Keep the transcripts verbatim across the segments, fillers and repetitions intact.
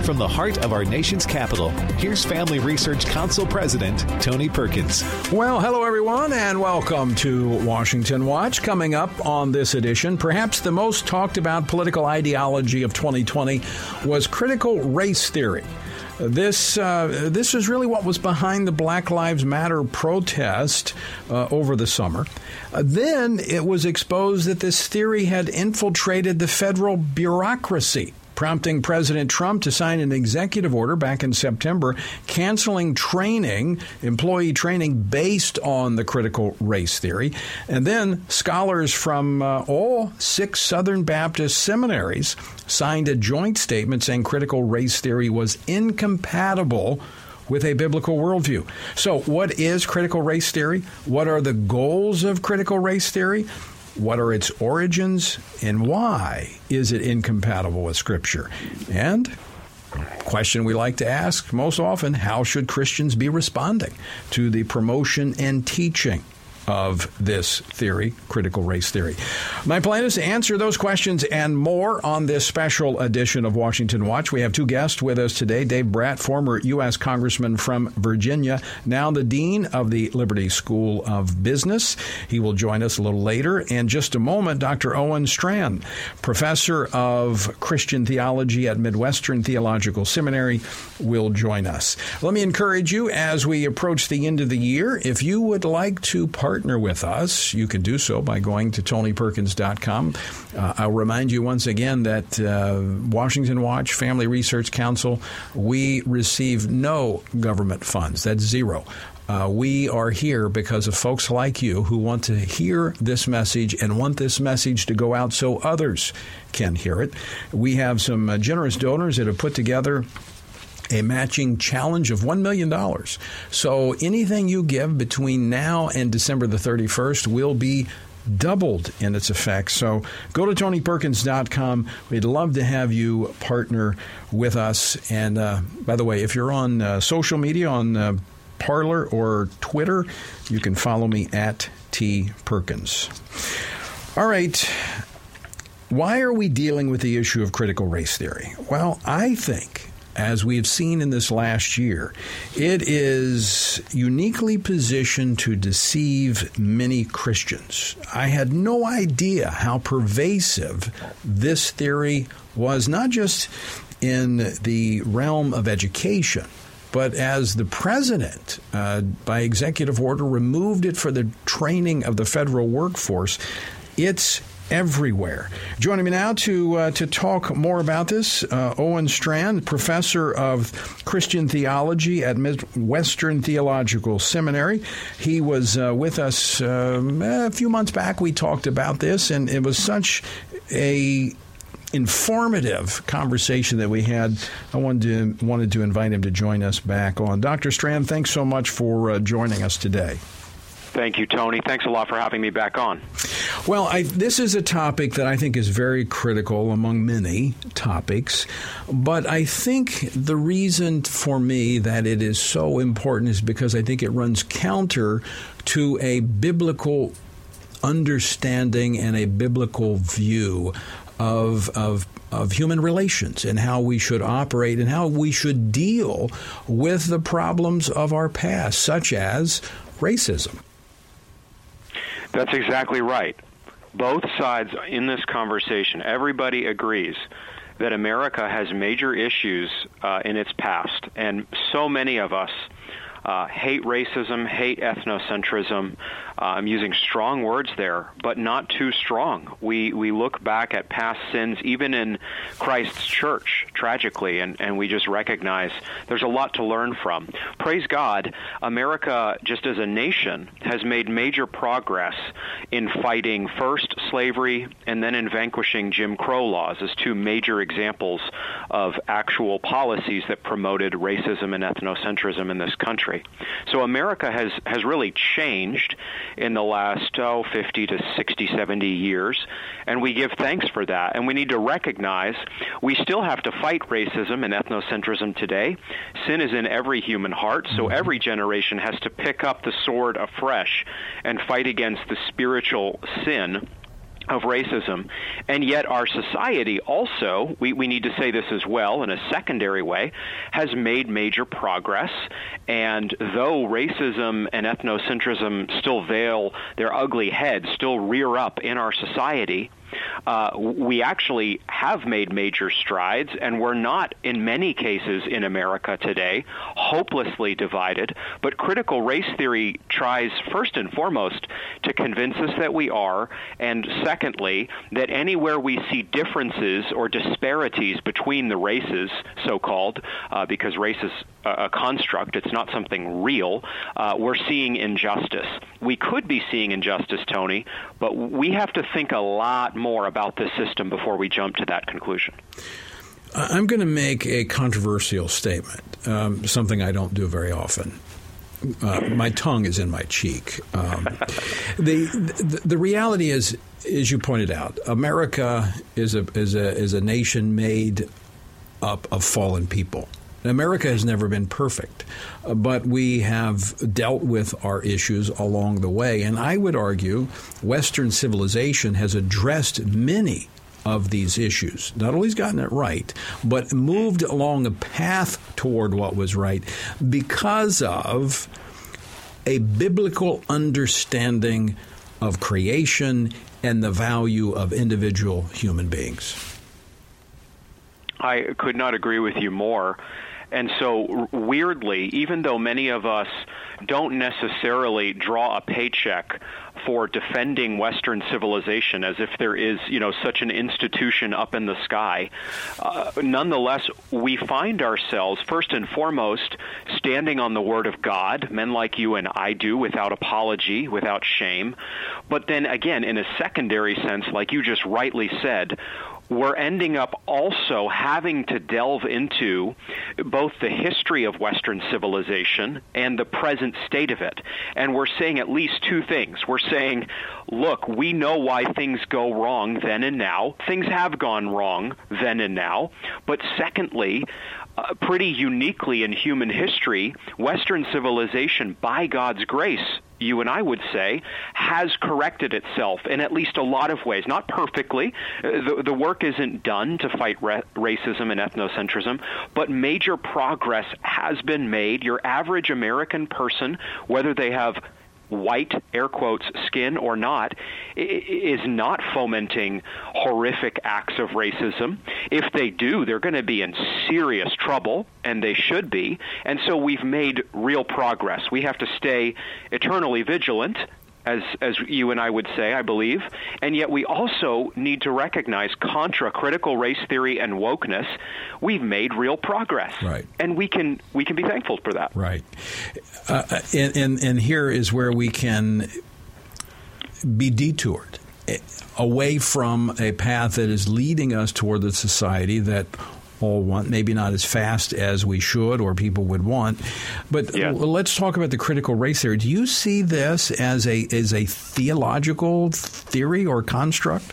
from the heart of our nation's capital, here's Family Research Council President Tony Perkins. Well, hello, everyone, and welcome to Washington Watch. Coming up on this edition, perhaps the most talked about political ideology of twenty twenty was critical race theory. This uh, this is really what was behind the Black Lives Matter protest uh, over the summer. Uh, then it was exposed that this theory had infiltrated the federal bureaucracy, prompting President Trump to sign an executive order back in September canceling training, employee training based on the critical race theory. And then scholars from uh, all six Southern Baptist seminaries signed a joint statement saying critical race theory was incompatible with a biblical worldview. So what is critical race theory? What are the goals of critical race theory? What are its origins, and why is it incompatible with Scripture? And question we like to ask most often, how should Christians be responding to the promotion and teaching of this theory, critical race theory? My plan is to answer those questions and more on this special edition of Washington Watch. We have two guests with us today. Dave Brat, former U S Congressman from Virginia, now the Dean of the Liberty School of Business. He will join us a little later. In just a moment, Doctor Owen Strachan, Professor of Christian Theology at Midwestern Theological Seminary, will join us. Let me encourage you as we approach the end of the year, if you would like to partner Partner with us, you can do so by going to tony perkins dot com. Uh, I'll remind you once again that uh, Washington Watch, Family Research Council, we receive no government funds. That's zero. Uh, we are here because of folks like you who want to hear this message and want this message to go out so others can hear it. We have some uh, generous donors that have put together a matching challenge of one million dollars. So anything you give between now and December the thirty-first will be doubled in its effect. So go to tony perkins dot com. We'd love to have you partner with us. And uh, by the way, if you're on uh, social media, on uh, Parler or Twitter, you can follow me at T Perkins. All right. Why are we dealing with the issue of critical race theory? Well, I think, as we have seen in this last year, it is uniquely positioned to deceive many Christians. I had no idea how pervasive this theory was, not just in the realm of education, but as the president, uh, by executive order, removed it for the training of the federal workforce. It's everywhere. Joining me now to uh, to talk more about this, uh, Owen Strachan, professor of Christian theology at Midwestern Theological Seminary. He was uh, with us um, a few months back. We talked about this, and it was such a informative conversation that we had. I wanted to wanted to invite him to join us back on. Doctor Strachan, thanks so much for uh, joining us today. Thank you, Tony. Thanks a lot for having me back on. Well, I, this is a topic that I think is very critical among many topics, but I think the reason for me that it is so important is because I think it runs counter to a biblical understanding and a biblical view of of of human relations and how we should operate and how we should deal with the problems of our past, such as racism. That's exactly right. Both sides in this conversation, everybody agrees that America has major issues uh, in its past, and so many of us uh, hate racism, hate ethnocentrism. Uh, I'm using strong words there, but not too strong. We we look back at past sins, even in Christ's church, tragically, and, and we just recognize there's a lot to learn from. Praise God, America, just as a nation, has made major progress in fighting first slavery and then in vanquishing Jim Crow laws as two major examples of actual policies that promoted racism and ethnocentrism in this country. So America has, has really changed in the last, oh, fifty to sixty, seventy years, and we give thanks for that. And we need to recognize we still have to fight racism and ethnocentrism today. Sin is in every human heart, so every generation has to pick up the sword afresh and fight against the spiritual sin of racism, and yet our society also, we, we need to say this as well in a secondary way, has made major progress. And though racism and ethnocentrism still veil their ugly heads, still rear up in our society, Uh, we actually have made major strides, and we're not, in many cases in America today, hopelessly divided. But critical race theory tries, first and foremost, to convince us that we are, and secondly, that anywhere we see differences or disparities between the races, so-called, uh, because race is a, a construct, it's not something real, uh, we're seeing injustice. We could be seeing injustice, Tony, but we have to think a lot more about this system before we jump to that conclusion. I'm going to make a controversial statement, um, something I don't do very often. Uh, my tongue is in my cheek. Um, the, the the reality is, as you pointed out, America is a is a is a nation made up of fallen people. America has never been perfect, but we have dealt with our issues along the way. And I would argue Western civilization has addressed many of these issues. Not only has gotten it right, but moved along a path toward what was right because of a biblical understanding of creation and the value of individual human beings. I could not agree with you more. And so, weirdly, even though many of us don't necessarily draw a paycheck for defending Western civilization as if there is, you know, such an institution up in the sky, uh, nonetheless, we find ourselves, first and foremost, standing on the Word of God, men like you and I do, without apology, without shame. But then, again, in a secondary sense, like you just rightly said, we're ending up also having to delve into both the history of Western civilization and the present state of it. And we're saying at least two things. We're saying, look, we know why things go wrong then and now. Things have gone wrong then and now. But secondly, uh, pretty uniquely in human history, Western civilization, by God's grace, you and I would say, has corrected itself in at least a lot of ways. Not perfectly. The, the work isn't done to fight ra- racism and ethnocentrism, but major progress has been made. Your average American person, whether they have white, air quotes, skin or not, is not fomenting horrific acts of racism. If they do, they're going to be in serious trouble, and they should be. And so we've made real progress. We have to stay eternally vigilant, as as you and I would say, I believe. And yet we also need to recognize, contra critical race theory and wokeness, we've made real progress. Right. And we can we can be thankful for that. Right. Uh, and, and, and here is where we can be detoured away from a path that is leading us toward the society that all want, maybe not as fast as we should or people would want. But yeah. Let's talk about the critical race theory. Do you see this as a as a theological theory or construct?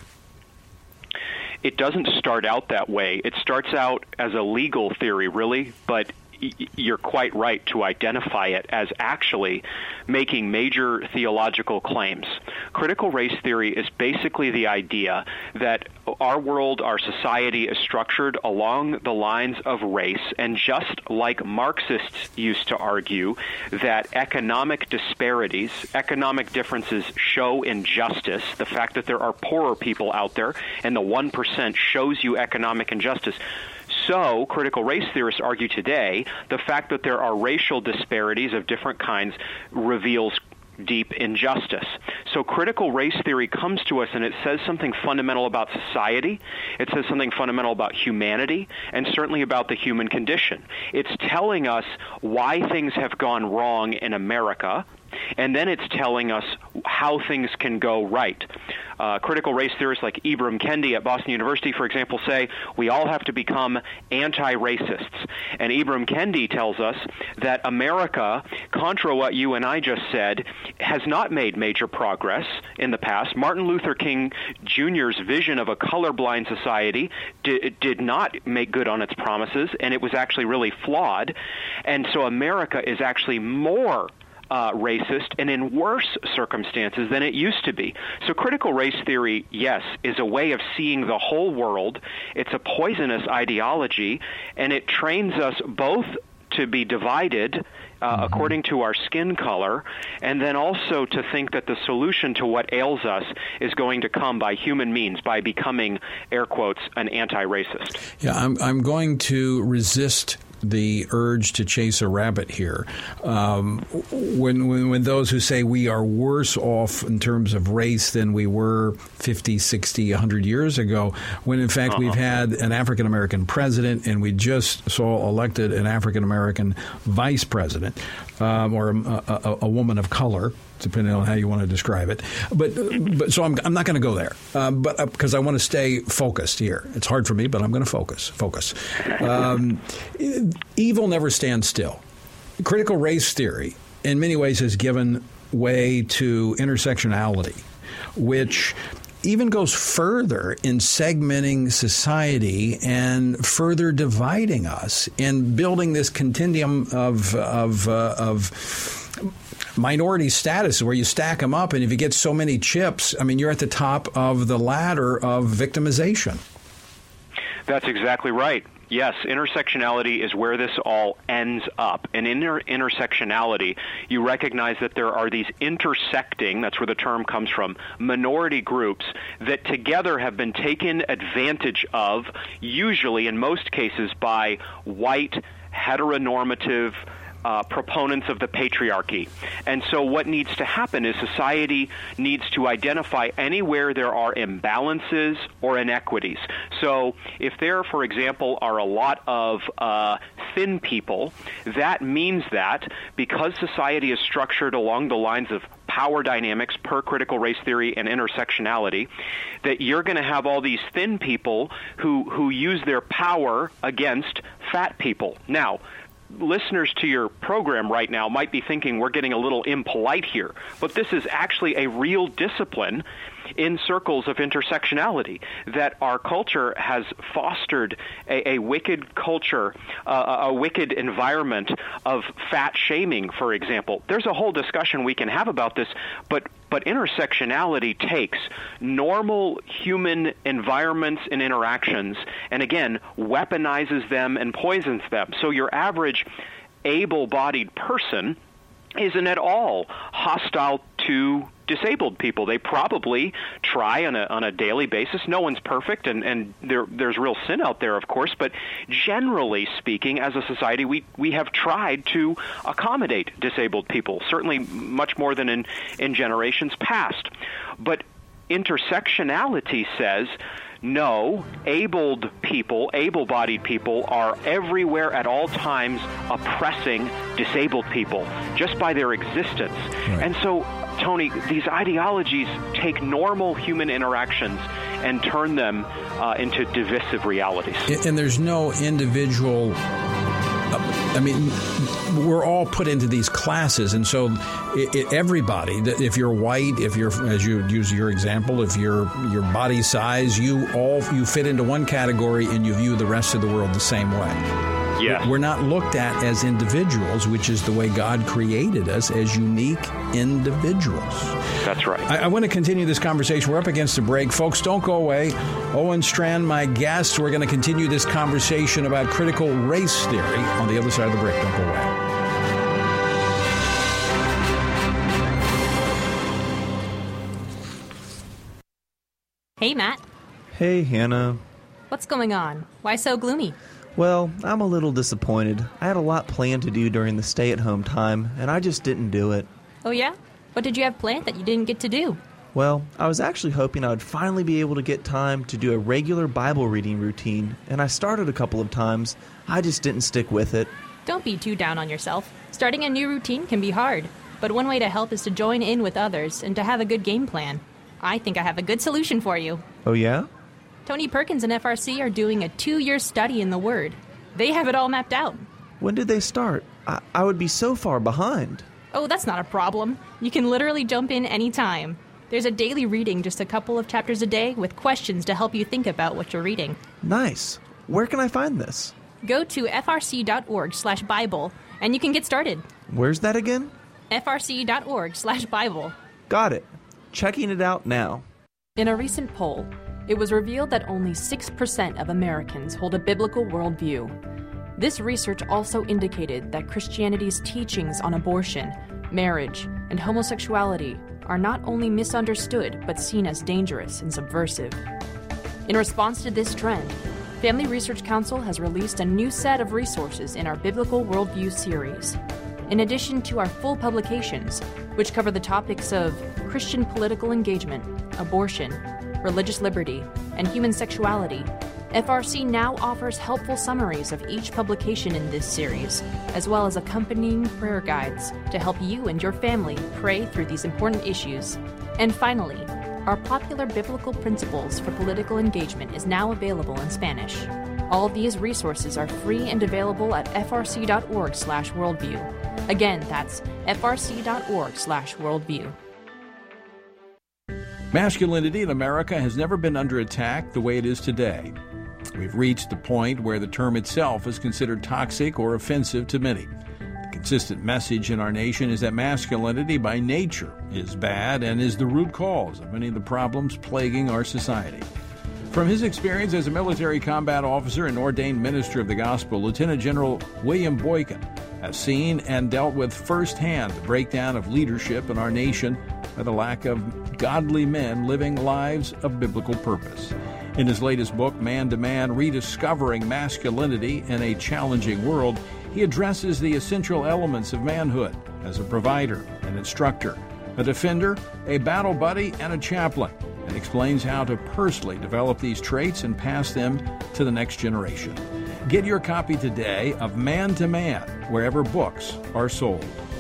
It doesn't start out that way. It starts out as a legal theory, really, but you're quite right to identify it as actually making major theological claims. Critical race theory is basically the idea that our world, our society is structured along the lines of race, and just like Marxists used to argue that economic disparities, economic differences show injustice, the fact that there are poorer people out there and the one percent shows you economic injustice. So, critical race theorists argue today the fact that there are racial disparities of different kinds reveals deep injustice. So critical race theory comes to us and it says something fundamental about society. It says something fundamental about humanity and certainly about the human condition. It's telling us why things have gone wrong in America, and then it's telling us how things can go right. Uh, critical race theorists like Ibram Kendi at Boston University, for example, say we all have to become anti-racists. And Ibram Kendi tells us that America, contra what you and I just said, has not made major progress in the past. Martin Luther King Junior's vision of a colorblind society did, did not make good on its promises, and it was actually really flawed. And so America is actually more uh, racist and in worse circumstances than it used to be. So critical race theory, yes, is a way of seeing the whole world. It's a poisonous ideology, and it trains us both to be divided uh, mm-hmm. according to our skin color, and then also to think that the solution to what ails us is going to come by human means, by becoming, air quotes, an anti-racist. Yeah, I'm, I'm going to resist the urge to chase a rabbit here. Um, when, when when those who say we are worse off in terms of race than we were fifty, sixty, one hundred years ago, when in fact uh-huh. we've had an African-American president and we just saw elected an African-American vice president um, or a, a, a woman of color, depending on how you want to describe it. But but so I'm I'm not going to go there, uh, but because uh, I want to stay focused here. It's hard for me, but I'm going to focus. Focus. Um, evil never stands still. Critical race theory, in many ways, has given way to intersectionality, which even goes further in segmenting society and further dividing us and building this continuum of of uh, of. minority status where you stack them up, and if you get so many chips, I mean, you're at the top of the ladder of victimization. That's exactly right. Yes, intersectionality is where this all ends up. And in inter- intersectionality, you recognize that there are these intersecting, that's where the term comes from, minority groups that together have been taken advantage of, usually in most cases by white, heteronormative Uh, proponents of the patriarchy. And so what needs to happen is society needs to identify anywhere there are imbalances or inequities. So if there, for example, are a lot of uh, thin people, that means that because society is structured along the lines of power dynamics per critical race theory and intersectionality, that you're going to have all these thin people who, who use their power against fat people. Now, listeners to your program right now might be thinking we're getting a little impolite here, but this is actually a real discipline in circles of intersectionality, that our culture has fostered a, a wicked culture, uh, a wicked environment of fat shaming, for example. There's a whole discussion we can have about this, but but intersectionality takes normal human environments and interactions and, again, weaponizes them and poisons them. So your average able-bodied person isn't at all hostile to disabled people. They probably try on a on a daily basis. No one's perfect, and, and there there's real sin out there, of course, but generally speaking, as a society, we, we have tried to accommodate disabled people, certainly much more than in, in generations past. But intersectionality says, no, abled people, able-bodied people are everywhere at all times oppressing disabled people just by their existence. Right. And so, Tony, these ideologies take normal human interactions and turn them uh, into divisive realities. And there's no individual... I mean, we're all put into these classes, and so it, it, everybody, if you're white, if you're, as you use your example, if you're your body size, you all you fit into one category, and you view the rest of the world the same way. Yes. We're not looked at as individuals, which is the way God created us, as unique individuals. That's right. I, I want to continue this conversation. We're up against a break. Folks, don't go away. Owen Strachan, my guest. We're going to continue this conversation about critical race theory on the other side of the break. Don't go away. Hey, Matt. Hey, Hannah. What's going on? Why so gloomy? Well, I'm a little disappointed. I had a lot planned to do during the stay-at-home time, and I just didn't do it. Oh, yeah? What did you have planned that you didn't get to do? Well, I was actually hoping I would finally be able to get time to do a regular Bible reading routine, and I started a couple of times. I just didn't stick with it. Don't be too down on yourself. Starting a new routine can be hard, but one way to help is to join in with others and to have a good game plan. I think I have a good solution for you. Oh, yeah? Tony Perkins and F R C are doing a two-year study in the Word. They have it all mapped out. When did they start? I, I would be so far behind. Oh, that's not a problem. You can literally jump in any time. There's a daily reading, just a couple of chapters a day, with questions to help you think about what you're reading. Nice. Where can I find this? Go to f r c dot org slash Bible, and you can get started. Where's that again? frc.org slash Bible. Got it. Checking it out now. In a recent poll, it was revealed that only six percent of Americans hold a biblical worldview. This research also indicated that Christianity's teachings on abortion, marriage, and homosexuality are not only misunderstood but seen as dangerous and subversive. In response to this trend, Family Research Council has released a new set of resources in our Biblical Worldview series. In addition to our full publications, which cover the topics of Christian political engagement, abortion, religious liberty, and human sexuality, F R C now offers helpful summaries of each publication in this series, as well as accompanying prayer guides to help you and your family pray through these important issues. And finally, our popular biblical principles for political engagement is now available in Spanish. All these resources are free and available at frc.org slash worldview. Again, that's frc.org slash worldview. Masculinity in America has never been under attack the way it is today. We've reached the point where the term itself is considered toxic or offensive to many. The consistent message in our nation is that masculinity by nature is bad and is the root cause of many of the problems plaguing our society. From his experience as a military combat officer and ordained minister of the gospel, Lieutenant General William Boykin has seen and dealt with firsthand the breakdown of leadership in our nation by the lack of godly men living lives of biblical purpose. In his latest book, Man to Man, Rediscovering Masculinity in a Challenging World, he addresses the essential elements of manhood as a provider, an instructor, a defender, a battle buddy, and a chaplain, and explains how to personally develop these traits and pass them to the next generation. Get your copy today of Man to Man, wherever books are sold.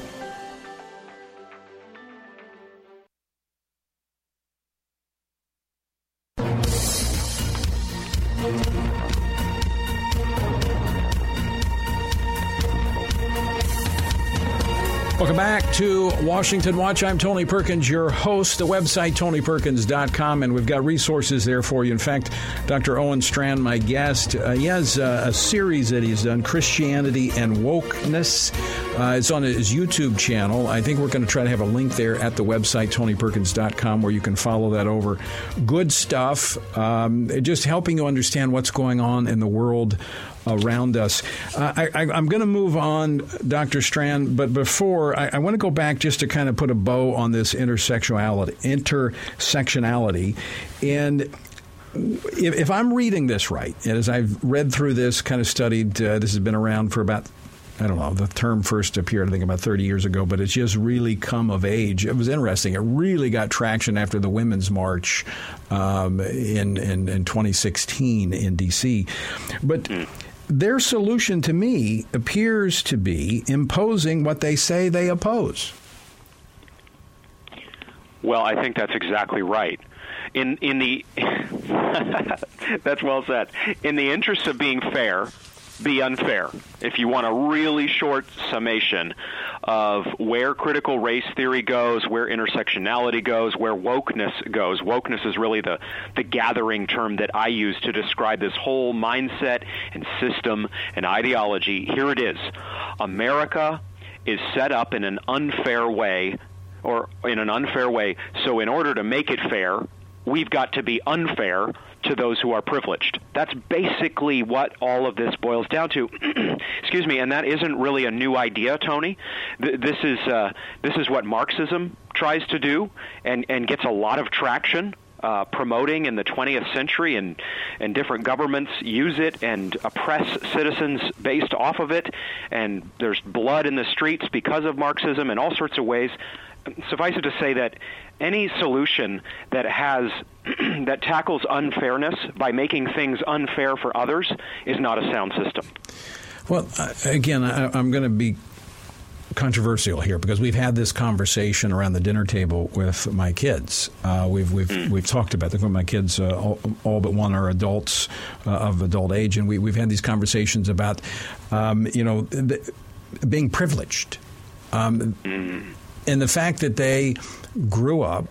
Welcome back to Washington Watch. I'm Tony Perkins, your host. The website, tony perkins dot com, and we've got resources there for you. In fact, Doctor Owen Strachan, my guest, uh, he has uh, a series that he's done, Christianity and Wokeness. Uh, it's on his YouTube channel. I think we're going to try to have a link there at the website, tony perkins dot com, where you can follow that over. Good stuff, um, just helping you understand what's going on in the world around us. Uh, I, I, I'm going to move on, Doctor Strachan, but before, I, I want to go back just to kind of put a bow on this intersectionality. intersectionality. And if, if I'm reading this right, and as I've read through this, kind of studied, uh, this has been around for about, I don't know, the term first appeared, I think, about thirty years ago, but it's just really come of age. It was interesting. It really got traction after the Women's March um, in, in, in twenty sixteen in D C But their solution to me appears to be imposing what they say they oppose. Well, I think that's exactly right. In in the that's well said. In the interest of being fair, be unfair. If you want a really short summation of where critical race theory goes, where intersectionality goes, where wokeness goes. Wokeness is really the, the gathering term that I use to describe this whole mindset and system and ideology. Here it is. America is set up in an unfair way, or in an unfair way. So in order to make it fair, we've got to be unfair to those who are privileged. That's basically what all of this boils down to. Excuse me, and that isn't really a new idea, Tony. Th- this is uh, this is what Marxism tries to do, and, and gets a lot of traction, uh, promoting in the twentieth century, and and different governments use it and oppress citizens based off of it. And there's blood in the streets because of Marxism in all sorts of ways. Suffice it to say that any solution that has that tackles unfairness by making things unfair for others is not a sound system. Well, uh, again, I, I'm going to be controversial here because we've had this conversation around the dinner table with my kids. Uh, we've we've mm. we've talked about this. My kids, uh, all, all but one, are adults uh, of adult age, and we we've had these conversations about, um, you know, the, being privileged. Um, mm. And the fact that they grew up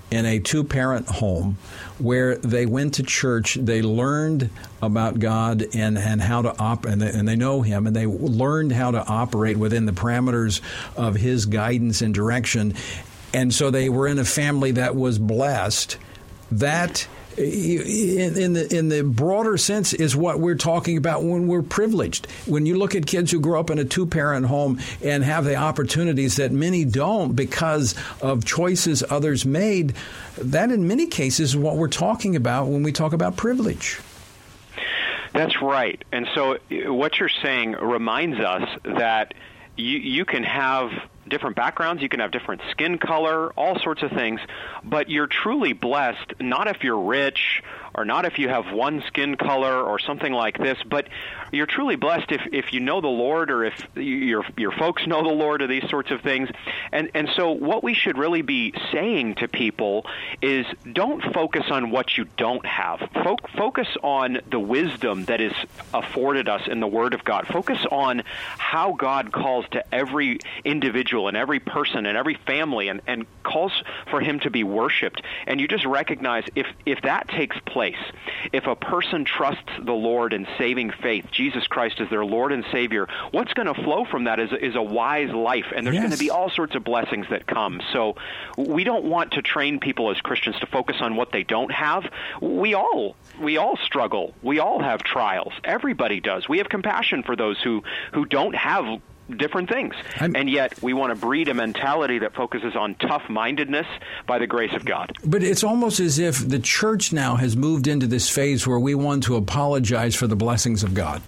in a two-parent home where they went to church, they learned about God and, and how to op and they, and they know Him, and they learned how to operate within the parameters of His guidance and direction, and so they were in a family that was blessed. That, in, in the in the broader sense, is what we're talking about when we're privileged. When you look at kids who grow up in a two-parent home and have the opportunities that many don't because of choices others made, that in many cases is what we're talking about when we talk about privilege. That's right. And so what you're saying reminds us that you, you can have different backgrounds, you can have different skin color, all sorts of things, but you're truly blessed, not if you're rich or not if you have one skin color or something like this, but you're truly blessed if, if you know the Lord, or if your your folks know the Lord, or these sorts of things. And and so what we should really be saying to people is, don't focus on what you don't have. Fo- focus on the wisdom that is afforded us in the Word of God. Focus on how God calls to every individual and every person and every family, and, and calls for Him to be worshipped. And you just recognize if, if that takes place, if a person trusts the Lord in saving faith, Jesus Christ is their Lord and Savior, what's going to flow from that is, is a wise life, and there's yes. going to be all sorts of blessings that come. So we don't want to train people as Christians to focus on what they don't have. We all we all struggle. We all have trials. Everybody does. We have compassion for those who, who don't have different things. I'm, and yet we want to breed a mentality that focuses on tough-mindedness by the grace of God. But it's almost as if the church now has moved into this phase where we want to apologize for the blessings of God.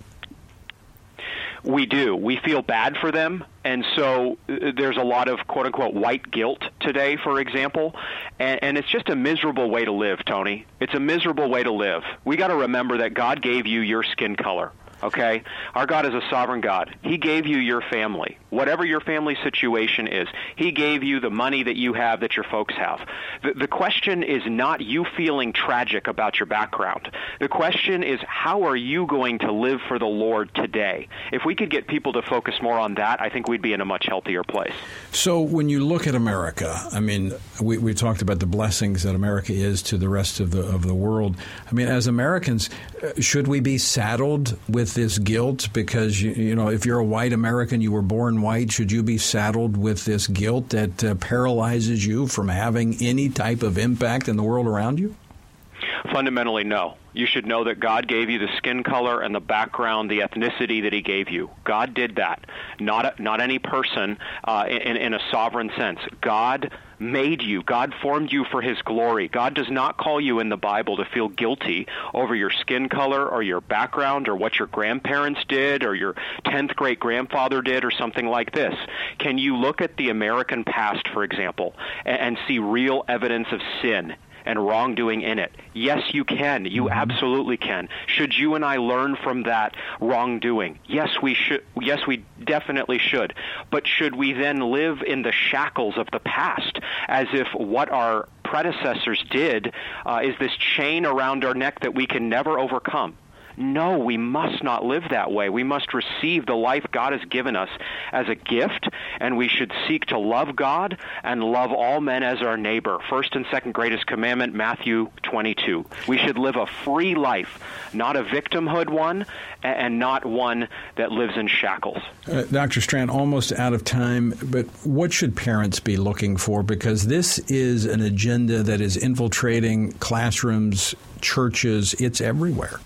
We do. We feel bad for them, and so uh, there's a lot of quote-unquote white guilt today, for example, and, and it's just a miserable way to live, Tony. It's a miserable way to live. We got to remember that God gave you your skin color. Okay? Our God is a sovereign God. He gave you your family, whatever your family situation is. He gave you the money that you have, that your folks have. The, the question is not you feeling tragic about your background. The question is, how are you going to live for the Lord today? If we could get people to focus more on that, I think we'd be in a much healthier place. So when you look at America, I mean, we, we talked about the blessings that America is to the rest of the of the world. I mean, as Americans, should we be saddled with this guilt because, you, you know, if you're a white American, you were born white, should you be saddled with this guilt that uh, paralyzes you from having any type of impact in the world around you? Fundamentally, no. You should know that God gave you the skin color and the background, the ethnicity that He gave you. God did that, not a, not any person uh, in, in a sovereign sense. God made you. God formed you for His glory. God does not call you in the Bible to feel guilty over your skin color or your background or what your grandparents did or your tenth great-grandfather did or something like this. Can you look at the American past, for example, and, and see real evidence of sin and wrongdoing in it? Yes, you can. You mm-hmm. absolutely can. Should you and I learn from that wrongdoing? Yes, we should. Yes, we definitely should. But should we then live in the shackles of the past as if what our predecessors did uh, is this chain around our neck that we can never overcome? No, we must not live that way. We must receive the life God has given us as a gift, and we should seek to love God and love all men as our neighbor. First and second greatest commandment, Matthew twenty-two. We should live a free life, not a victimhood one, and not one that lives in shackles. Uh, Doctor Strand, almost out of time, but what should parents be looking for? Because this is an agenda that is infiltrating classrooms, churches, it's everywhere.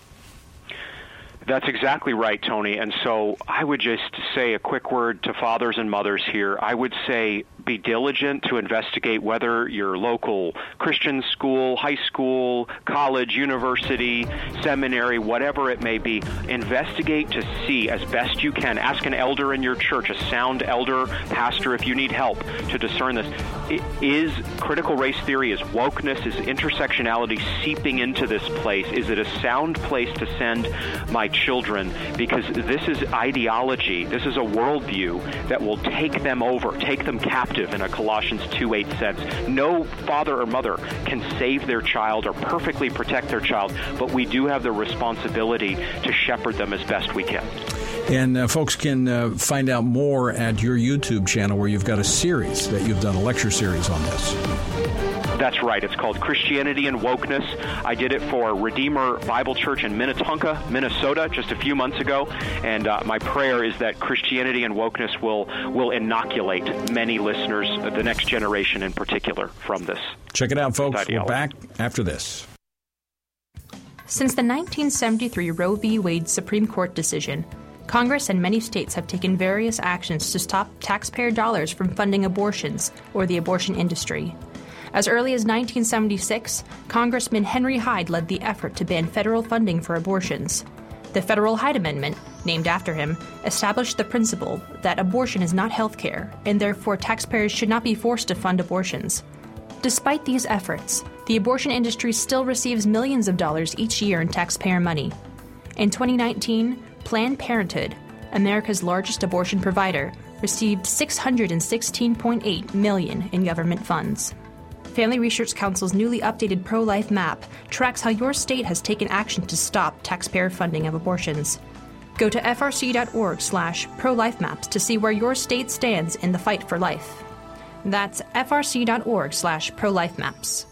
That's exactly right, Tony. And so I would just say a quick word to fathers and mothers here. I would say be diligent to investigate whether your local Christian school, high school, college, university, seminary, whatever it may be, investigate to see as best you can. Ask an elder in your church, a sound elder, pastor, if you need help to discern this. Is critical race theory, is wokeness, is intersectionality seeping into this place? Is it a sound place to send my children? Because this is ideology. This is a worldview that will take them over, take them captive in a Colossians two eight sense. No father or mother can save their child or perfectly protect their child, but we do have the responsibility to shepherd them as best we can. And uh, folks can uh, find out more at your YouTube channel where you've got a series that you've done, a lecture series on this. That's right. It's called Christianity and Wokeness. I did it for Redeemer Bible Church in Minnetonka, Minnesota, just a few months ago. And uh, my prayer is that Christianity and Wokeness will, will inoculate many listeners, the next generation in particular, from this. Check it out, folks. We're back after this. Since the nineteen seventy-three Roe v. Wade Supreme Court decision, Congress and many states have taken various actions to stop taxpayer dollars from funding abortions or the abortion industry. As early as nineteen seventy-six, Congressman Henry Hyde led the effort to ban federal funding for abortions. The Federal Hyde Amendment, named after him, established the principle that abortion is not health care, and therefore taxpayers should not be forced to fund abortions. Despite these efforts, the abortion industry still receives millions of dollars each year in taxpayer money. In twenty nineteen, Planned Parenthood, America's largest abortion provider, received six hundred sixteen point eight million dollars in government funds. Family Research Council's newly updated pro-life map tracks how your state has taken action to stop taxpayer funding of abortions. Go to f r c dot org slash pro life maps to see where your state stands in the fight for life. That's f r c dot org slash pro life maps.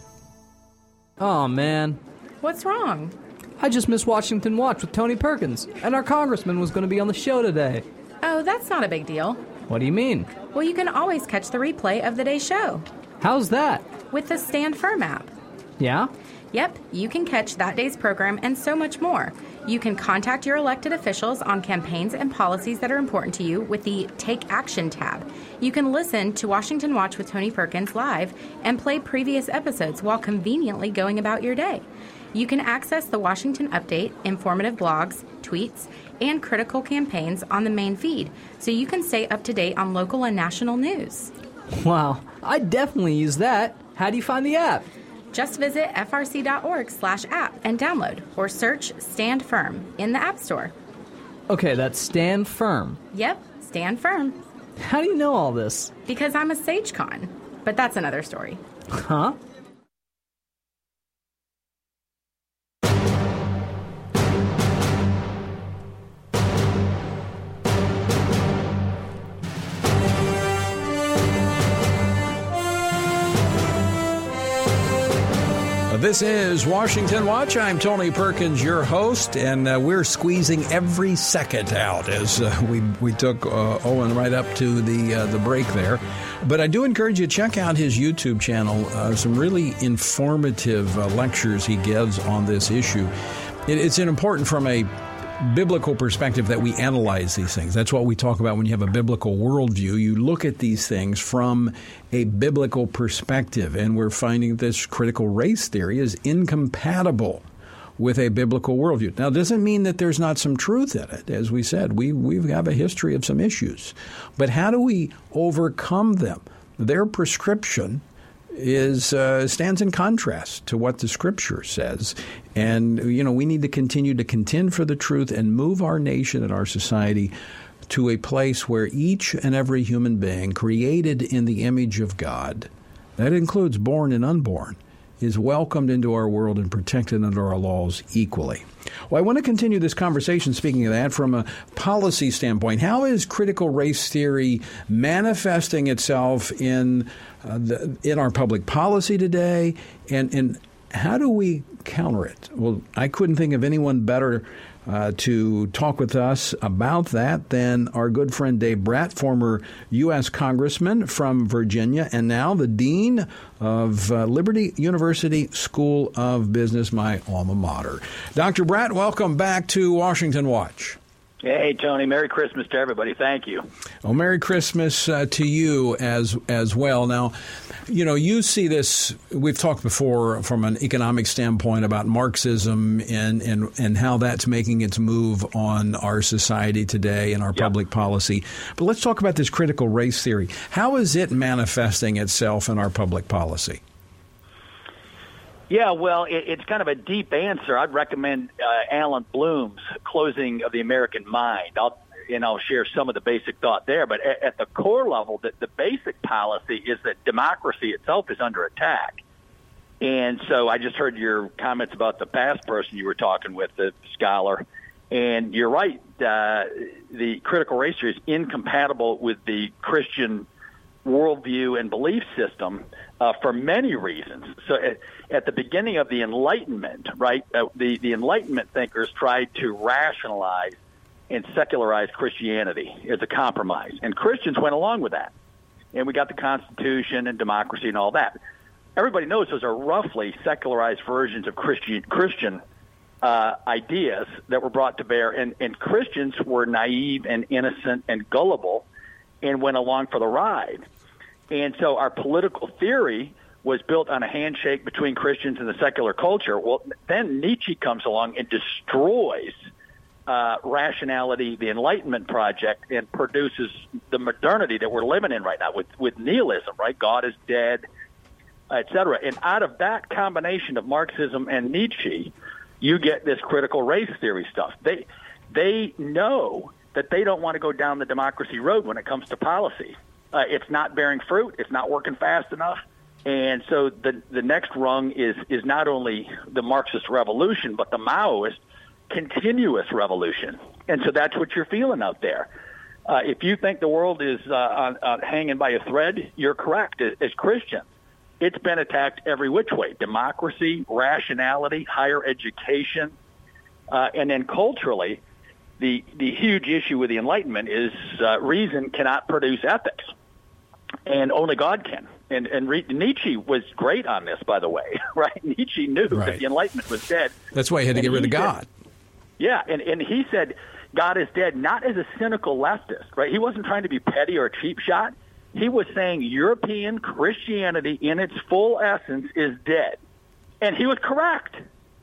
Oh, man. What's wrong? I just missed Washington Watch with Tony Perkins, and our congressman was going to be on the show today. Oh, that's not a big deal. What do you mean? Well, you can always catch the replay of the day's show. How's that? With the Stand Firm app. Yeah? Yep, you can catch that day's program and so much more. You can contact your elected officials on campaigns and policies that are important to you with the Take Action tab. You can listen to Washington Watch with Tony Perkins live and play previous episodes while conveniently going about your day. You can access the Washington Update, informative blogs, tweets, and critical campaigns on the main feed, so you can stay up to date on local and national news. Wow, I definitely use that. How do you find the app? Just visit f r c dot org slash app and download, or search Stand Firm in the App Store. Okay, that's Stand Firm. Yep, Stand Firm. How do you know all this? Because I'm a SageCon, but that's another story. Huh? This is Washington Watch. I'm Tony Perkins, your host, and uh, we're squeezing every second out as uh, we we took uh, Owen right up to the uh, the break there. But I do encourage you to check out his YouTube channel. Uh, some really informative uh, lectures he gives on this issue. It, it's important from a biblical perspective that we analyze these things. That's what we talk about when you have a biblical worldview. You look at these things from a biblical perspective, and we're finding this critical race theory is incompatible with a biblical worldview. Now, it doesn't mean that there's not some truth in it. As we said, we we have a history of some issues. But how do we overcome them? Their prescription is uh, stands in contrast to what the Scripture says. And, you know, we need to continue to contend for the truth and move our nation and our society to a place where each and every human being created in the image of God, that includes born and unborn, is welcomed into our world and protected under our laws equally. Well, I want to continue this conversation, speaking of that, from a policy standpoint. How is critical race theory manifesting itself in uh, the, in our public policy today, and, and how do we counter it? Well, I couldn't think of anyone better Uh, to talk with us about that than our good friend Dave Brat, former U S Congressman from Virginia, and now the Dean of uh, Liberty University School of Business, my alma mater. Doctor Brat, welcome back to Washington Watch. Hey, Tony. Merry Christmas to everybody. Thank you. Oh, Merry Christmas uh, to you as as well. Now, you know, you see this, we've talked before from an economic standpoint about Marxism and, and, and how that's making its move on our society today and our yep. public policy. But let's talk about this critical race theory. How is it manifesting itself in our public policy? Yeah, well, it, it's kind of a deep answer. I'd recommend uh, Alan Bloom's Closing of the American Mind. I'll, and I'll share some of the basic thought there. But at, at the core level, the, the basic policy is that democracy itself is under attack. And so I just heard your comments about the past person you were talking with, the scholar. And you're right. Uh, the critical race theory is incompatible with the Christian worldview and belief system uh, for many reasons. So at, at the beginning of the Enlightenment, right, uh, the, the Enlightenment thinkers tried to rationalize and secularize Christianity as a compromise. And Christians went along with that. And we got the Constitution and democracy and all that. Everybody knows those are roughly secularized versions of Christian, Christian uh, ideas that were brought to bear. And, and Christians were naive and innocent and gullible and went along for the ride. And so our political theory was built on a handshake between Christians and the secular culture. Well, then Nietzsche comes along and destroys uh, rationality, the Enlightenment project, and produces the modernity that we're living in right now with, with nihilism, right? God is dead, et cetera. And out of that combination of Marxism and Nietzsche, you get this critical race theory stuff. They they know that they don't want to go down the democracy road when it comes to policy. Uh, it's not bearing fruit. It's not working fast enough. And so the the next rung is is not only the Marxist revolution, but the Maoist continuous revolution. And so that's what you're feeling out there. Uh, if you think the world is uh, on, uh, hanging by a thread, you're correct. As, as Christians, it's been attacked every which way: democracy, rationality, higher education, uh, and then culturally, the the huge issue with the Enlightenment is uh, reason cannot produce ethics, and only God can. And, and Re- Nietzsche was great on this, by the way, right? Nietzsche knew right. that the Enlightenment was dead. That's why he had to get rid of God. Said, yeah, and, and he said God is dead, not as a cynical leftist, right? He wasn't trying to be petty or a cheap shot. He was saying European Christianity in its full essence is dead. And he was correct.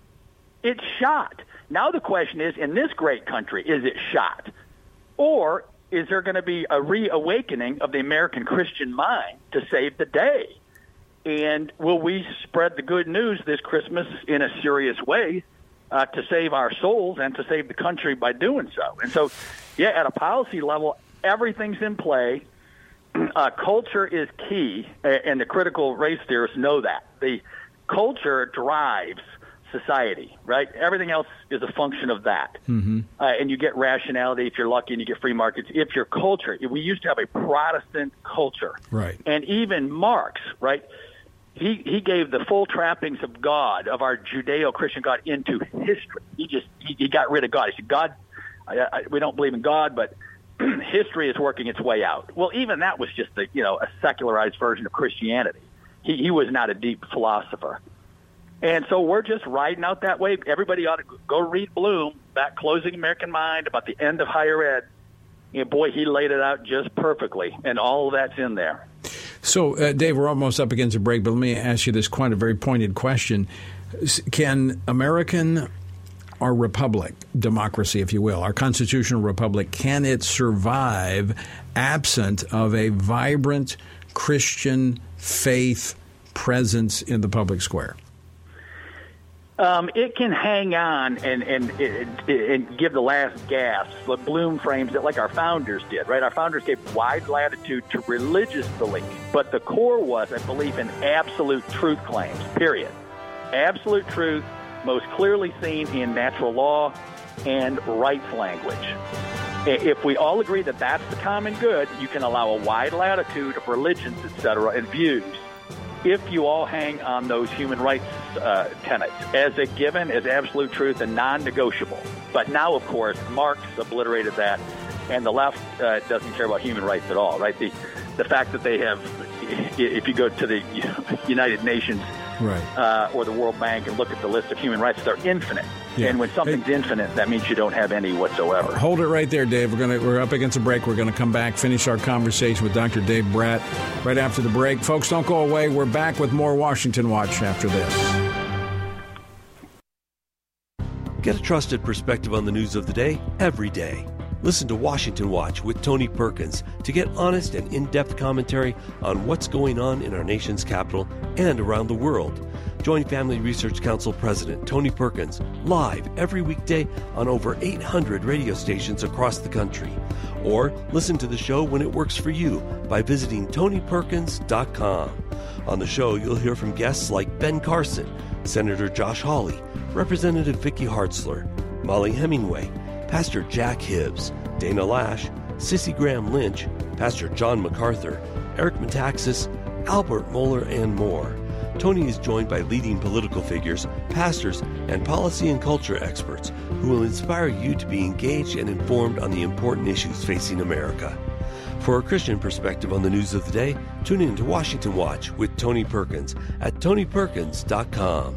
It's shot. Now the question is, in this great country, is it shot? Or is there going to be a reawakening of the American Christian mind to save the day? And will we spread the good news this Christmas in a serious way uh, to save our souls and to save the country by doing so? And so, yeah, at a policy level, everything's in play. Uh, culture is key, and the critical race theorists know that. The culture drives society, right? Everything else is a function of that. Mm-hmm. Uh, and you get rationality if you're lucky, and you get free markets if your culture. We used to have a Protestant culture. Right. And even Marx, right, he, he gave the full trappings of God, of our Judeo-Christian God, into history. He just, he, he got rid of God. He said, God, I, I, we don't believe in God, but history is working its way out. Well, even that was just a, you know, a secularized version of Christianity. He, he was not a deep philosopher. And so we're just riding out that way. Everybody ought to go read Bloom, that Closing American Mind, about the end of higher ed. And boy, he laid it out just perfectly, and all of that's in there. So, uh, Dave, we're almost up against a break, but let me ask you this quite a very pointed question. Can American, our republic, democracy, if you will, our constitutional republic, can it survive absent of a vibrant Christian faith presence in the public square? Um, it can hang on and, and, and, and give the last gasp, but Bloom frames it like our founders did, right? Our founders gave wide latitude to religious belief, but the core was a belief in absolute truth claims, period. Absolute truth, most clearly seen in natural law and rights language. If we all agree that that's the common good, you can allow a wide latitude of religions, et cetera, and views, if you all hang on those human rights uh, tenets as a given, as absolute truth and non-negotiable. But now, of course, Marx obliterated that, and the left uh, doesn't care about human rights at all, right? The the fact that they have, if you go to the United Nations right. uh, or the World Bank and look at the list of human rights, they're infinite. Yeah. And when something's hey, infinite, that means you don't have any whatsoever. Hold it right there, Dave. We're gonna we're up against a break. We're going to come back, finish our conversation with Doctor Dave Brat right after the break. Folks, don't go away. We're back with more Washington Watch after this. Get a trusted perspective on the news of the day every day. Listen to Washington Watch with Tony Perkins to get honest and in-depth commentary on what's going on in our nation's capital and around the world. Join Family Research Council President Tony Perkins live every weekday on over eight hundred radio stations across the country. Or listen to the show when it works for you by visiting tony perkins dot com. On the show, you'll hear from guests like Ben Carson, Senator Josh Hawley, Representative Vicky Hartzler, Molly Hemingway, Pastor Jack Hibbs, Dana Lash, Sissy Graham Lynch, Pastor John MacArthur, Eric Metaxas, Albert Mohler, and more. Tony is joined by leading political figures, pastors, and policy and culture experts who will inspire you to be engaged and informed on the important issues facing America. For a Christian perspective on the news of the day, tune in to Washington Watch with Tony Perkins at tony perkins dot com.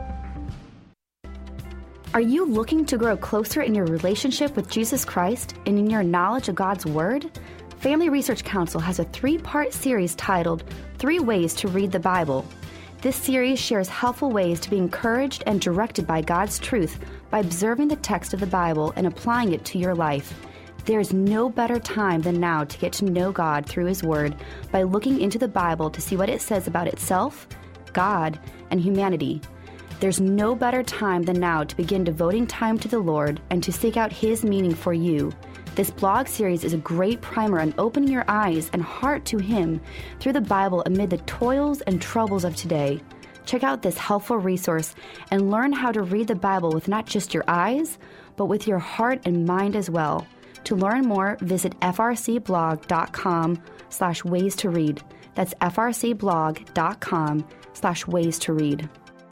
Are you looking to grow closer in your relationship with Jesus Christ and in your knowledge of God's Word? Family Research Council has a three-part series titled Three Ways to Read the Bible. This series shares helpful ways to be encouraged and directed by God's truth by observing the text of the Bible and applying it to your life. There is no better time than now to get to know God through His Word by looking into the Bible to see what it says about itself, God, and humanity. There's no better time than now to begin devoting time to the Lord and to seek out His meaning for you. This blog series is a great primer on opening your eyes and heart to Him through the Bible amid the toils and troubles of today. Check out this helpful resource and learn how to read the Bible with not just your eyes, but with your heart and mind as well. To learn more, visit frcblog.com slash ways to read. That's frcblog.com slash ways to read.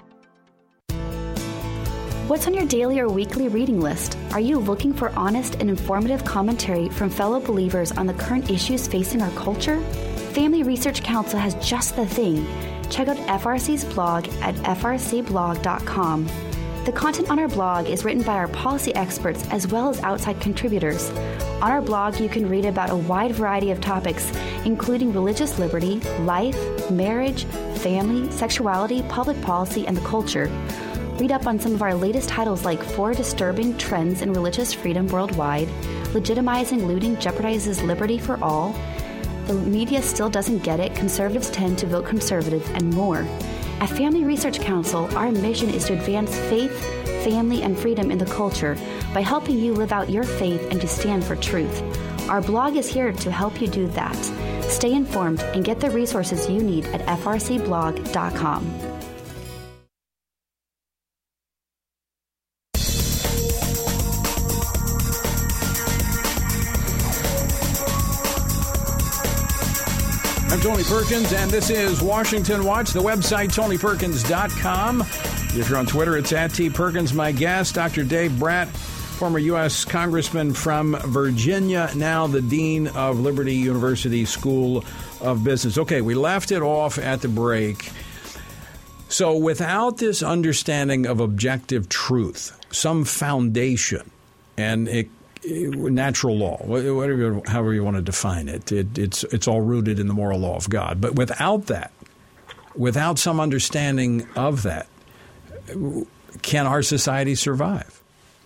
What's on your daily or weekly reading list? Are you looking for honest and informative commentary from fellow believers on the current issues facing our culture? Family Research Council has just the thing. Check out F R C's blog at f r c blog dot com. The content on our blog is written by our policy experts as well as outside contributors. On our blog, you can read about a wide variety of topics, including religious liberty, life, marriage, family, sexuality, public policy, and the culture. Read up on some of our latest titles like Four Disturbing Trends in Religious Freedom Worldwide, Legitimizing Looting Jeopardizes Liberty for All, The Media Still Doesn't Get It, Conservatives Tend to Vote Conservative, and more. At Family Research Council, our mission is to advance faith, family, and freedom in the culture by helping you live out your faith and to stand for truth. Our blog is here to help you do that. Stay informed and get the resources you need at f r c blog dot com. I'm Tony Perkins, and this is Washington Watch, the website, tony perkins dot com. If you're on Twitter, it's at T. Perkins. My guest, Doctor Dave Brat, former U S Congressman from Virginia, now the Dean of Liberty University School of Business. Okay, we left it off at the break. So without this understanding of objective truth, some foundation, and it natural law, whatever, however you want to define it, it, it's it's all rooted in the moral law of God. But without that, without some understanding of that, can our society survive?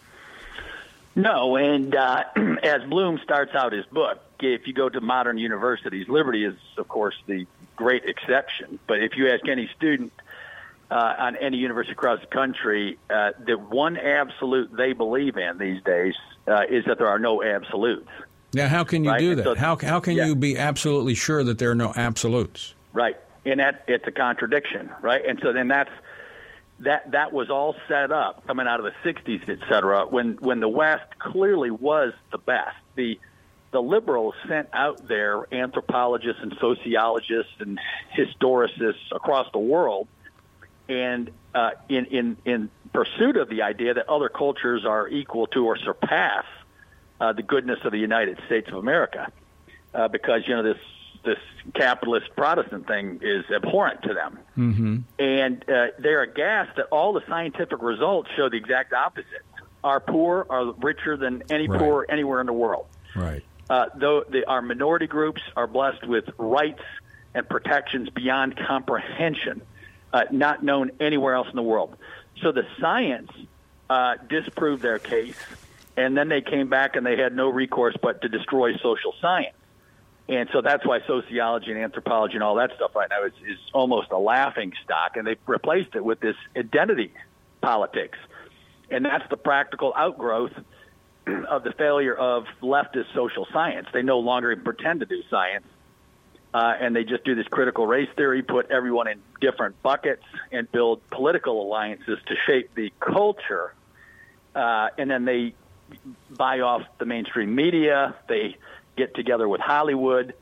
No, and uh, as Bloom starts out his book, if you go to modern universities, liberty is, of course, the great exception. But if you ask any student uh, on any university across the country, uh, the one absolute they believe in these days Uh, is that there are no absolutes. Now, how can you right? do that? So, how how can yeah. you be absolutely sure that there are no absolutes? Right, and that it's a contradiction, right? And so then that's that that was all set up coming out of the sixties, et cetera, when when the West clearly was the best. The the liberals sent out there anthropologists and sociologists and historicists across the world, and uh, in in in pursuit of the idea that other cultures are equal to or surpass uh, the goodness of the United States of America, uh, because you know this this capitalist Protestant thing is abhorrent to them, mm-hmm. and uh, they're aghast that all the scientific results show the exact opposite. Our poor are richer than any Right. poor anywhere in the world. Right. Uh, though the, our minority groups are blessed with rights and protections beyond comprehension, uh, not known anywhere else in the world. So the science uh, disproved their case, and then they came back and they had no recourse but to destroy social science. And so that's why sociology and anthropology and all that stuff right now is, is almost a laughing stock, and they've replaced it with this identity politics. And that's the practical outgrowth of the failure of leftist social science. They no longer pretend to do science. Uh, and they just do this critical race theory, put everyone in different buckets, and build political alliances to shape the culture. Uh, and then they buy off the mainstream media. They get together with Hollywood.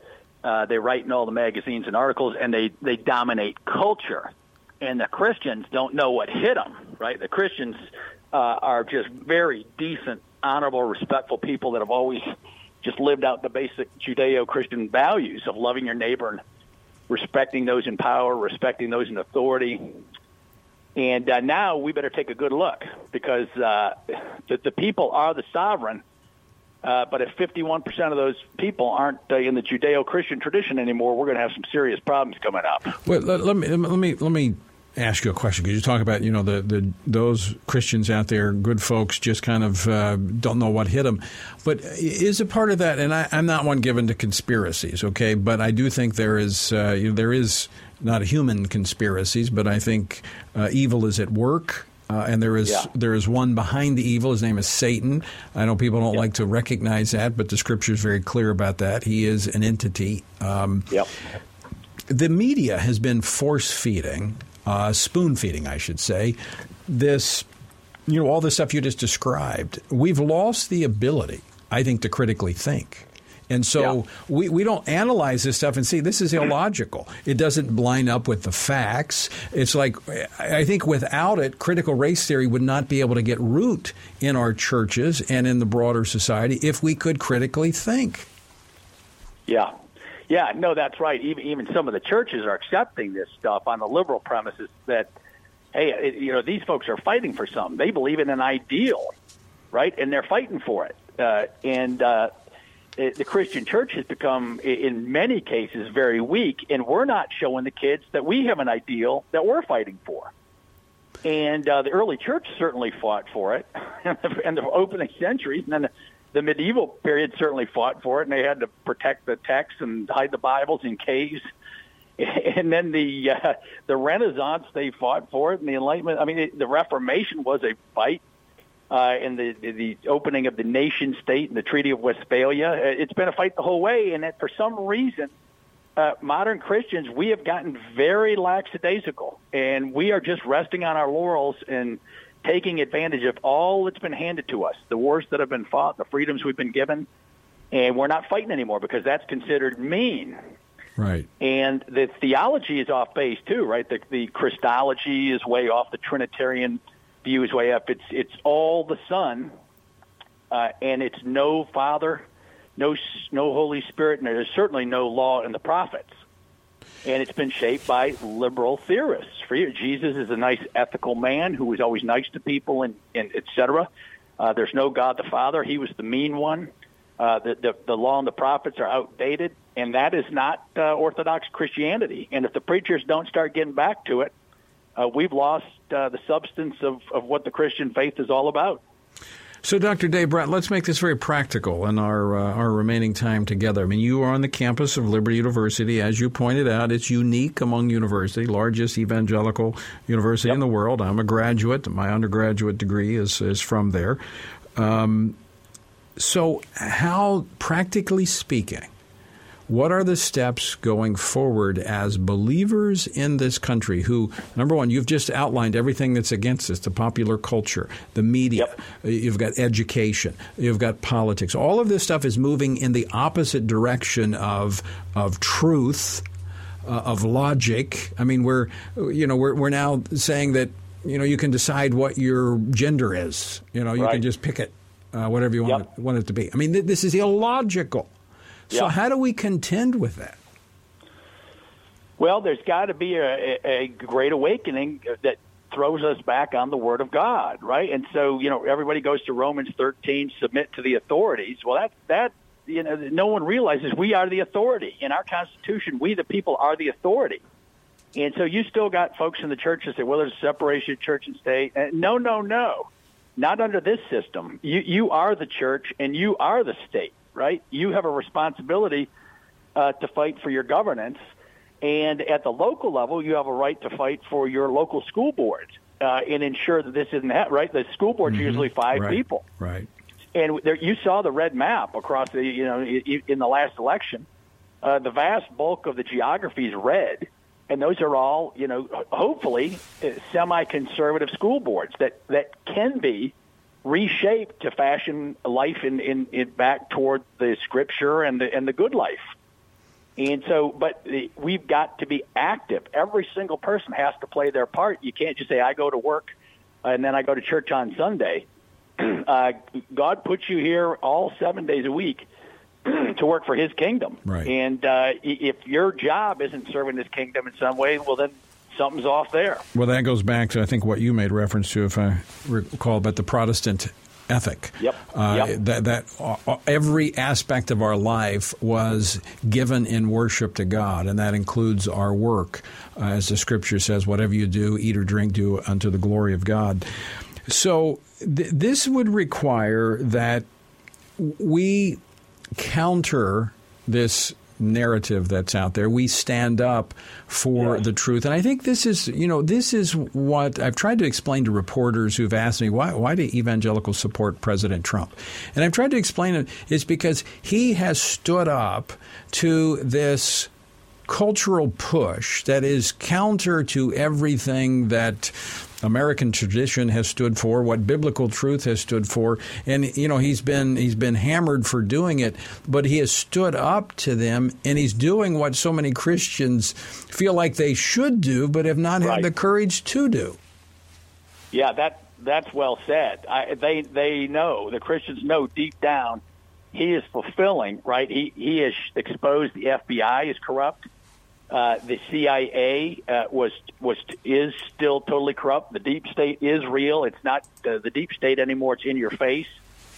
Uh, they write in all the magazines and articles, and they, they dominate culture. And the Christians don't know what hit them, right? The Christians uh, are just very decent, honorable, respectful people that have always just lived out the basic Judeo-Christian values of loving your neighbor and respecting those in power, respecting those in authority. And uh, now we better take a good look, because uh, the, the people are the sovereign. Uh, but if fifty-one percent of those people aren't uh, in the Judeo-Christian tradition anymore, we're going to have some serious problems coming up. Well, let, let me let me let me ask you a question, because you talk about, you know, the, the those Christians out there, good folks, just kind of uh, don't know what hit them. But is a part of that, and I, I'm not one given to conspiracies, okay, but I do think there is uh, you know, there is not human conspiracies, but I think uh, evil is at work. Uh, and there is yeah. there is one behind the evil. His name is Satan. I know people don't yep. like to recognize that, but the Scripture is very clear about that. He is an entity. Um, yep. The media has been force-feeding, uh, spoon-feeding, I should say, this, you know, all the stuff you just described. We've lost the ability, I think, to critically think. And so yeah. we, we don't analyze this stuff and see this is illogical. It doesn't line up with the facts. It's like, I think without it, critical race theory would not be able to get root in our churches and in the broader society if we could critically think. Yeah. Yeah, no, that's right. Even, even some of the churches are accepting this stuff on the liberal premises that, hey, it, you know, these folks are fighting for something. They believe in an ideal, right? And they're fighting for it. Uh, and, uh, the Christian church has become, in many cases, very weak, and we're not showing the kids that we have an ideal that we're fighting for. And uh, the early church certainly fought for it, and the opening centuries, and then the, the medieval period certainly fought for it, and they had to protect the text and hide the Bibles in caves. And then the uh, the Renaissance, they fought for it, and the Enlightenment. I mean, it, the Reformation was a fight. Uh, in the, the opening of the nation state and the Treaty of Westphalia. It's been a fight the whole way, and that for some reason, uh, modern Christians, we have gotten very lackadaisical, and we are just resting on our laurels and taking advantage of all that's been handed to us, the wars that have been fought, the freedoms we've been given, and we're not fighting anymore because that's considered mean. Right. And the theology is off base, too, right? The, the Christology is way off, the Trinitarian view is way up. It's it's all the Son, uh, and it's no Father, no no Holy Spirit, and there's certainly no law in the prophets. And it's been shaped by liberal theorists. For you, Jesus is a nice ethical man who was always nice to people, and, and et cetera. Uh, there's no God the Father. He was the mean one. Uh, the, the the law and the prophets are outdated, and that is not uh, Orthodox Christianity. And if the preachers don't start getting back to it, Uh, we've lost uh, the substance of, of what the Christian faith is all about. So, Doctor Dave Brat, let's make this very practical in our uh, our remaining time together. I mean, you are on the campus of Liberty University. As you pointed out, it's unique among universities, largest evangelical university yep. in the world. I'm a graduate. My undergraduate degree is, is from there. Um, so how, practically speaking, what are the steps going forward as believers in this country who, number one, you've just outlined everything that's against us, the popular culture, the media, yep. you've got education, you've got politics. All of this stuff is moving in the opposite direction of of truth, uh, of logic. I mean, we're, you know, we're we're now saying that, you know, you can decide what your gender is. You know, you right. can just pick it, uh, whatever you want, yep. it, want it to be. I mean, th- this is illogical. So yeah. how do we contend with that? Well, there's got to be a, a great awakening that throws us back on the Word of God, right? And so, you know, everybody goes to Romans thirteen, submit to the authorities. Well, that, that you know, no one realizes we are the authority. In our Constitution, we the people are the authority. And so you still got folks in the church that say, well, there's separation of church and state. Uh, no, no, no. Not under this system. You, you are the church and you are the state. Right? You have a responsibility uh, to fight for your governance. And at the local level, you have a right to fight for your local school board uh, and ensure that this isn't that, right? The school board's mm-hmm. usually five right. people. Right. And there, you saw the red map across the, you know, in the last election. Uh, the vast bulk of the geography is red. And those are all, you know, hopefully semi-conservative school boards that, that can be reshaped to fashion life in, in, in back toward the Scripture and the and the good life. And so, but the, we've got to be active. Every single person has to play their part. You can't just say, I go to work and then I go to church on Sunday. Uh, God puts you here all seven days a week to work for his kingdom. Right. And uh, if your job isn't serving his kingdom in some way, well, then something's off there. Well, that goes back to, I think, what you made reference to, if I recall, about the Protestant ethic. Yep. Uh, yep. That, that uh, every aspect of our life was given in worship to God, and that includes our work. Uh, as the Scripture says, whatever you do, eat or drink, do unto the glory of God. So th- this would require that we counter this narrative that's out there. We stand up for yeah. the truth. And I think this is, you know, this is what I've tried to explain to reporters who've asked me, why, why do evangelicals support President Trump? And I've tried to explain it, it's because he has stood up to this cultural push that is counter to everything that American tradition has stood for, what biblical truth has stood for, and you know he's been he's been hammered for doing it, but he has stood up to them, and he's doing what so many Christians feel like they should do, but have not right. had the courage to do. Yeah, that that's well said. I, they they know, the Christians know deep down he is fulfilling. Right, he he has exposed the F B I is corrupt. Uh, the C I A uh, was was is still totally corrupt. The deep state is real. It's not uh, the deep state anymore. It's in your face.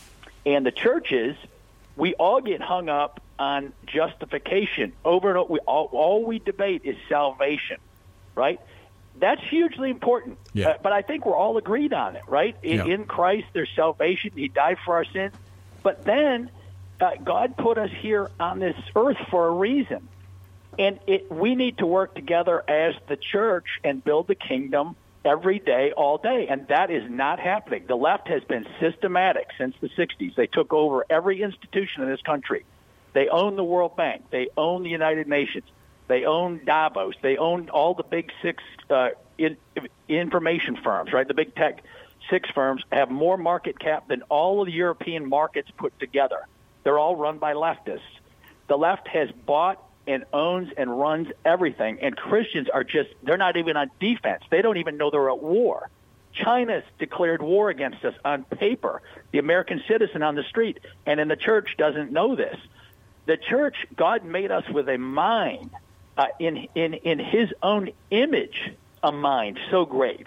And the churches, we all get hung up on justification over and over. We, all, all we debate is salvation, right? That's hugely important. Yeah. Uh, but I think we're all agreed on it, right? In, yeah. in Christ, there's salvation. He died for our sins. But then uh, God put us here on this earth for a reason. And it, we need to work together as the church and build the kingdom every day, all day. And that is not happening. The left has been systematic since the sixties. They took over every institution in this country. They own the World Bank. They own the United Nations. They own Davos. They own all the big six uh, in, information firms, right? The big tech six firms have more market cap than all of the European markets put together. They're all run by leftists. The left has bought and owns and runs everything. And Christians are just, they're not even on defense. They don't even know they're at war. China's declared war against us on paper, the American citizen on the street, and in the church doesn't know this. The church, God made us with a mind, uh, in, in, in his own image, a mind so great.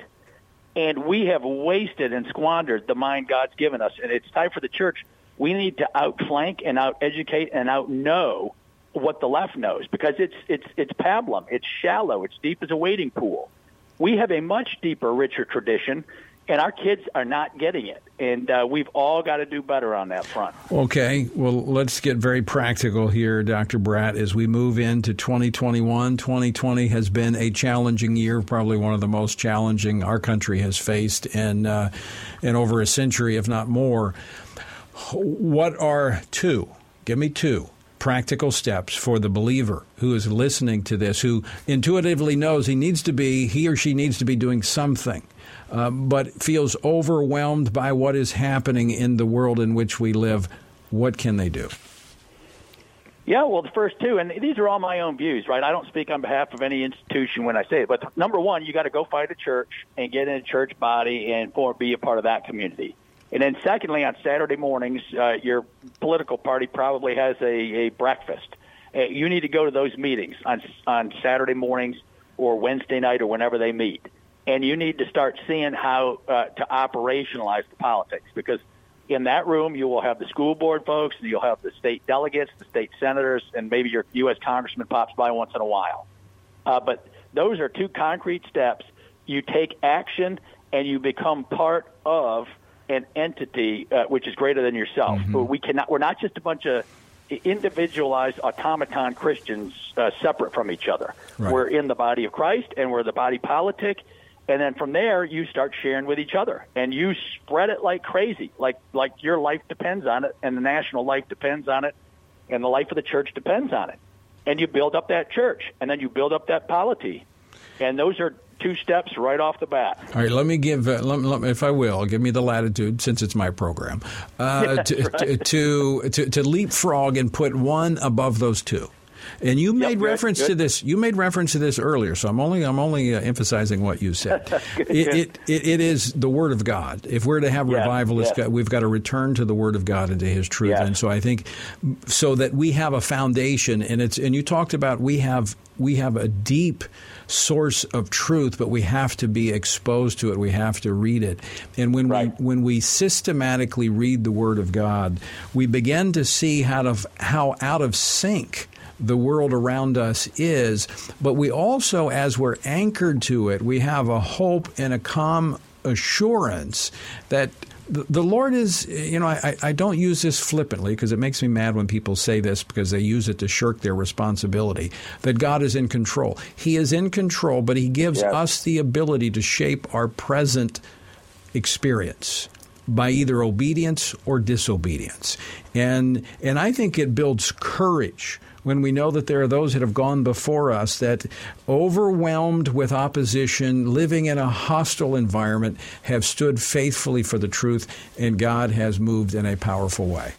And we have wasted and squandered the mind God's given us. And it's time for the church. We need to outflank and out-educate and out-know what the left knows, because it's it's it's pablum, it's shallow, it's deep as a wading pool. We have a much deeper, richer tradition, and our kids are not getting it. And uh, we've all got to do better on that front. Okay, well, let's get very practical here, Doctor Bratt, as we move into twenty twenty-one. twenty twenty has been a challenging year, probably one of the most challenging our country has faced in, uh, in over a century, if not more. What are two? Give me two practical steps for the believer who is listening to this, who intuitively knows he needs to be, he or she needs to be doing something, uh, but feels overwhelmed by what is happening in the world in which we live. What can they do? Yeah, well, the first two, and these are all my own views, right? I don't speak on behalf of any institution when I say it, but number one, you got to go find a church and get in a church body and for, be a part of that community. And then secondly, on Saturday mornings, uh, your political party probably has a, a breakfast. Uh, you need to go to those meetings on on Saturday mornings or Wednesday night or whenever they meet. And you need to start seeing how uh, to operationalize the politics, because in that room you will have the school board folks, and you'll have the state delegates, the state senators, and maybe your U S congressman pops by once in a while. Uh, but those are two concrete steps. You take action and you become part of an entity uh, which is greater than yourself. Mm-hmm. We cannot. We're not just a bunch of individualized automaton Christians uh, separate from each other. Right. We're in the body of Christ, and we're the body politic. And then from there, you start sharing with each other, and you spread it like crazy, like like your life depends on it, and the national life depends on it, and the life of the church depends on it. And you build up that church, and then you build up that polity, and those are two steps right off the bat. All right, let me give, uh, let, let, if I will, give me the latitude, since it's my program, uh, to, right. to, to, to, to leapfrog and put one above those two. And you made yep, good, reference good. to this. You made reference to this earlier, so I'm only I'm only uh, emphasizing what you said. good, it, good. It, it it is the Word of God. If we're to have yes, revival, it's yes. got, we've got to return to the Word of God and to His truth. Yes. And so I think so that we have a foundation. And it's and you talked about we have we have a deep source of truth, but we have to be exposed to it. We have to read it. And when right. we when we systematically read the Word of God, we begin to see how to how out of sync the world around us is. But we also, as we're anchored to it, we have a hope and a calm assurance that the Lord is, you know, I, I don't use this flippantly because it makes me mad when people say this because they use it to shirk their responsibility, that God is in control. He is in control, but He gives yes. us the ability to shape our present experience by either obedience or disobedience. And and I think it builds courage when we know that there are those that have gone before us that, overwhelmed with opposition, living in a hostile environment, have stood faithfully for the truth, and God has moved in a powerful way.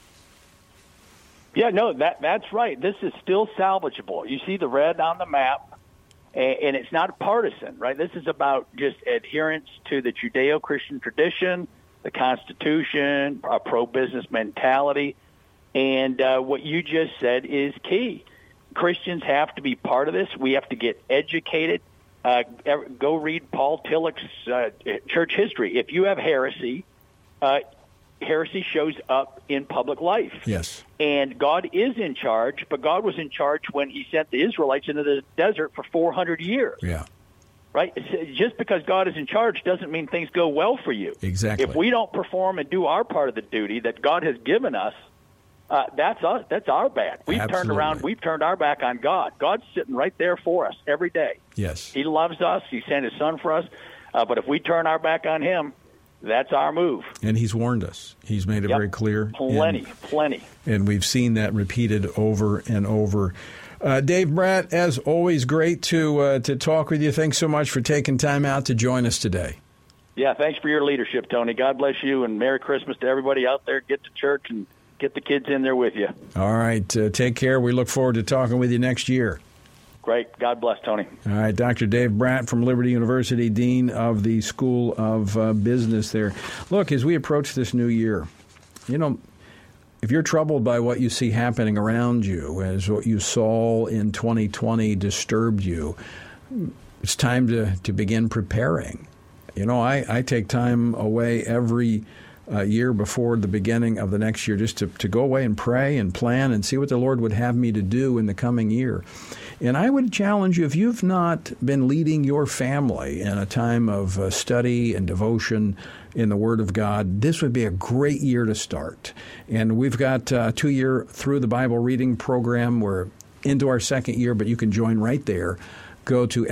Yeah, no, that that's right. This is still salvageable. You see the red on the map, and, and it's not partisan, right? This is about just adherence to the Judeo-Christian tradition, the Constitution, a pro-business mentality. And uh, what you just said is key. Christians have to be part of this. We have to get educated. Uh, go read Paul Tillich's uh, church history. If you have heresy, uh, heresy shows up in public life. Yes. And God is in charge, but God was in charge when He sent the Israelites into the desert for four hundred years. Yeah. Right? Just because God is in charge doesn't mean things go well for you. Exactly. If we don't perform and do our part of the duty that God has given us, Uh, that's us. That's our bad. We've Absolutely. turned around. We've turned our back on God. God's sitting right there for us every day. Yes. He loves us. He sent His Son for us. Uh, but if we turn our back on Him, that's our move. And He's warned us. He's made it yep. very clear. Plenty, and, plenty. And we've seen that repeated over and over. Uh, Dave Bratt, as always, great to uh, to talk with you. Thanks so much for taking time out to join us today. Yeah, thanks for your leadership, Tony. God bless you, and Merry Christmas to everybody out there. Get to church and get the kids in there with you. All right. Uh, take care. We look forward to talking with you next year. Great. God bless, Tony. All right. Doctor Dave Bratt from Liberty University, Dean of the School of uh, Business there. Look, as we approach this new year, you know, if you're troubled by what you see happening around you, as what you saw in twenty twenty disturbed you, it's time to, to begin preparing. You know, I, I take time away every Uh, year before the beginning of the next year, just to, to go away and pray and plan and see what the Lord would have me to do in the coming year. And I would challenge you, if you've not been leading your family in a time of uh, study and devotion in the Word of God, this would be a great year to start. And we've got a two-year Through the Bible reading program. We're into our second year, but you can join right there. Go to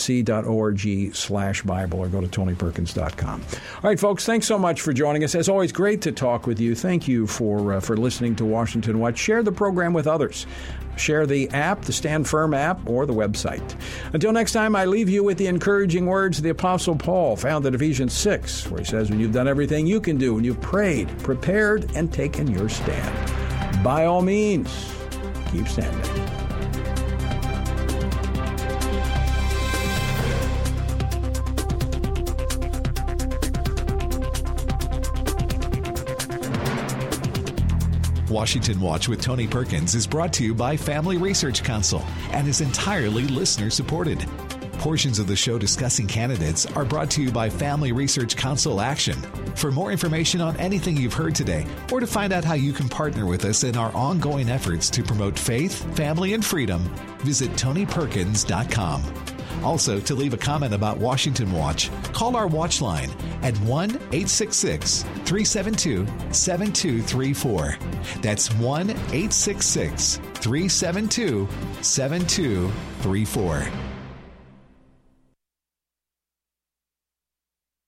frc.org slash Bible or go to tony perkins dot com. All right, folks, thanks so much for joining us. As always, great to talk with you. Thank you for uh, for listening to Washington Watch. Share the program with others. Share the app, the Stand Firm app, or the website. Until next time, I leave you with the encouraging words of the Apostle Paul found in Ephesians six, where he says, when you've done everything you can do, when you've prayed, prepared, and taken your stand, by all means, keep standing. Washington Watch with Tony Perkins is brought to you by Family Research Council and is entirely listener-supported. Portions of the show discussing candidates are brought to you by Family Research Council Action. For more information on anything you've heard today, or to find out how you can partner with us in our ongoing efforts to promote faith, family, and freedom, visit tony perkins dot com. Also, to leave a comment about Washington Watch, call our watch line at one eight six six, three seven two, seven two three four. That's one eight six six, three seven two, seven two three four.